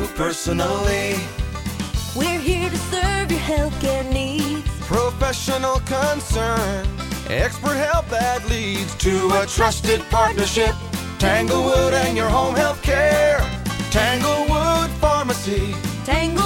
you personally. We're here to serve your healthcare needs. Professional concern, expert help that leads to a trusted partnership. Tanglewood and your home health care. Tanglewood Pharmacy. Tanglewood